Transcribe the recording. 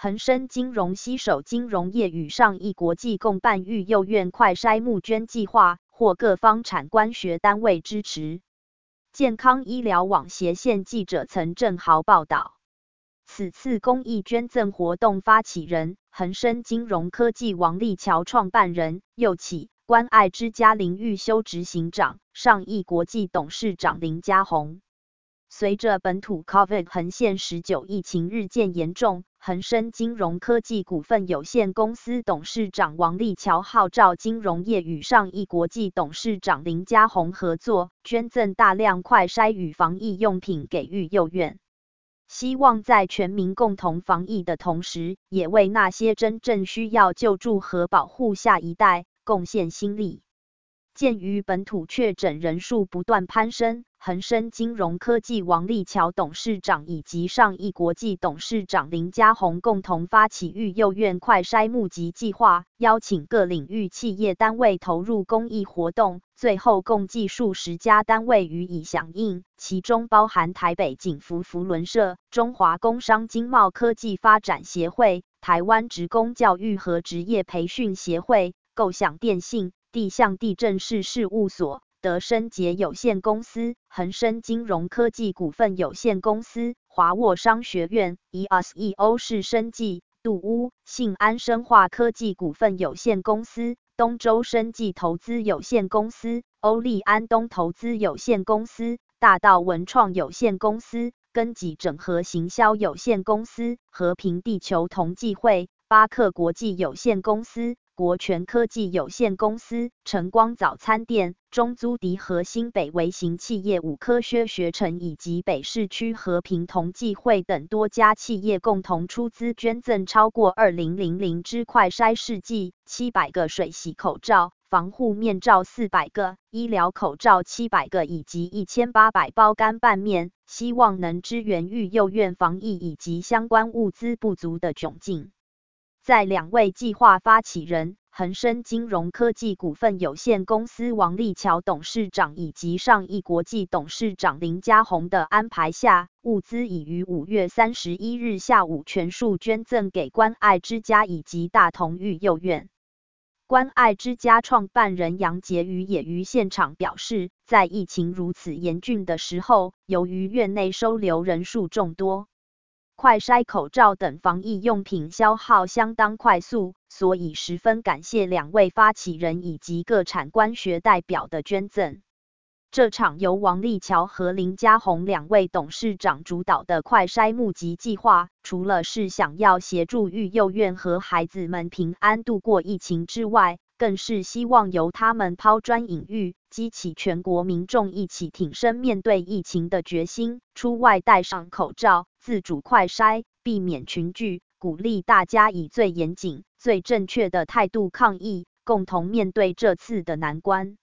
恒生金融携手金融业与上亿国际共办育幼院快筛募捐计划，获各方产官学单位支持。健康医疗网斜线记者曾正豪报道。此次公益捐赠活动发起人、恒生金融科技王立桥创办人、幼启关爱之家林玉修执行长、上亿国际董事长林家宏。随着本土 COVID 横线19疫情日渐严重，恒生金融科技股份有限公司董事长王立桥号召金融业与上亿国际董事长林家宏合作，捐赠大量快筛与防疫用品给育幼院。希望在全民共同防疫的同时，也为那些真正需要救助和保护下一代贡献心力。鉴于本土确诊人数不断攀升，恒生金融科技王立桥董事长以及上亿国际董事长林家宏共同发起育幼院快筛募集计划，邀请各领域企业单位投入公益活动，最后共计数十家单位予以响应，其中包含台北景福扶轮社、中华工商经贸科技发展协会、台湾职工教育和职业培训协会、构想电信、地象地政士事务所、德生杰有限公司、恒生金融科技股份有限公司、华沃商学院、EOS 士生技、杜屋、信安生化科技股份有限公司、东洲生技投资有限公司、欧利安东投资有限公司、大道文创有限公司、根己整合行销有限公司、和平地球同济会、巴克国际有限公司、国权科技有限公司、晨光早餐店、中租迪和新北微型企业五科学城以及北市区和平同济会等多家企业共同出资捐赠超过2000支快筛试剂、700个水洗口罩、防护面罩400个、医疗口罩700个以及1800包干拌面，希望能支援育幼院防疫以及相关物资不足的窘境。在两位计划发起人、恒生金融科技股份有限公司王立桥董事长以及上亿国际董事长林家宏的安排下，物资已于5月31日下午全数捐赠给关爱之家以及大同育幼院。关爱之家创办人杨洁瑜也于现场表示，在疫情如此严峻的时候，由于院内收留人数众多，快筛口罩等防疫用品消耗相当快速，所以十分感谢两位发起人以及各产官学代表的捐赠。这场由王立桥和林家宏两位董事长主导的快筛募集计划，除了是想要协助育幼院和孩子们平安度过疫情之外，更是希望由他们抛砖引玉，激起全国民众一起挺身面对疫情的决心，出外戴上口罩，自主快筛，避免群聚，鼓励大家以最严谨、最正确的态度抗疫，共同面对这次的难关。